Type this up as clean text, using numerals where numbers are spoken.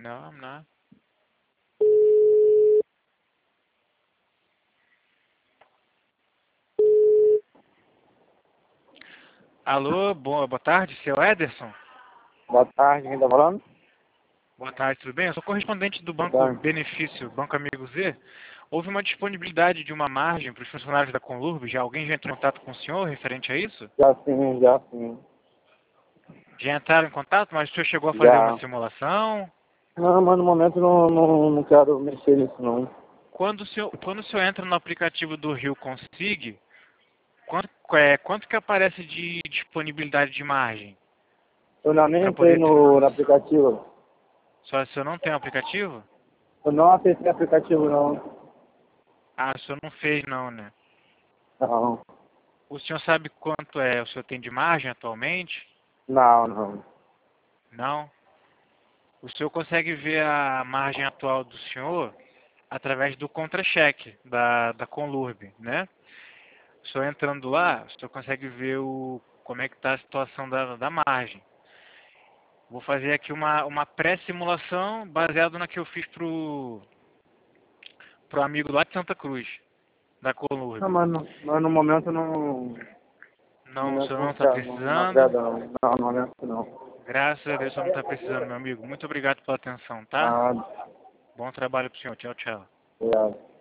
No, I'm not. Alô, boa tarde, seu Ederson? Boa tarde, quem tá falando? Boa tarde, tudo bem? Eu sou correspondente do Boa Banco tarde. Benefício, Banco Amigo Z. Houve uma disponibilidade de uma margem para os funcionários da Conlurb. Já alguém já entrou em contato com o senhor referente a isso? Já sim, já sim. Já entraram em contato, mas o senhor chegou a fazer uma Já. simulação? Não, mas no momento não quero mexer nisso não. Quando o senhor entra no aplicativo do Rio Consig, quanto que aparece de disponibilidade de margem? Eu não nem Para entrei poder ter no noção. aplicativo. Só o senhor não tem o aplicativo? Eu não acessei aplicativo não. Ah, o senhor não fez não, né? Não, O senhor sabe quanto o senhor tem de margem atualmente? não. Não? O senhor consegue ver a margem atual do senhor através do contra-cheque da Conlurb, né? O senhor entrando lá, o senhor consegue ver como é que está a situação da margem. Vou fazer aqui uma pré-simulação baseado na que eu fiz pro amigo lá de Santa Cruz, da Não, Conlurb. mas no momento não. No Não, o momento senhor não está não precisando. agrada não. Não, no momento não. Graças a Deus, o senhor não está precisando, meu amigo. Muito obrigado pela atenção, tá? Ah, Bom trabalho pro senhor. Tchau, tchau. obrigado.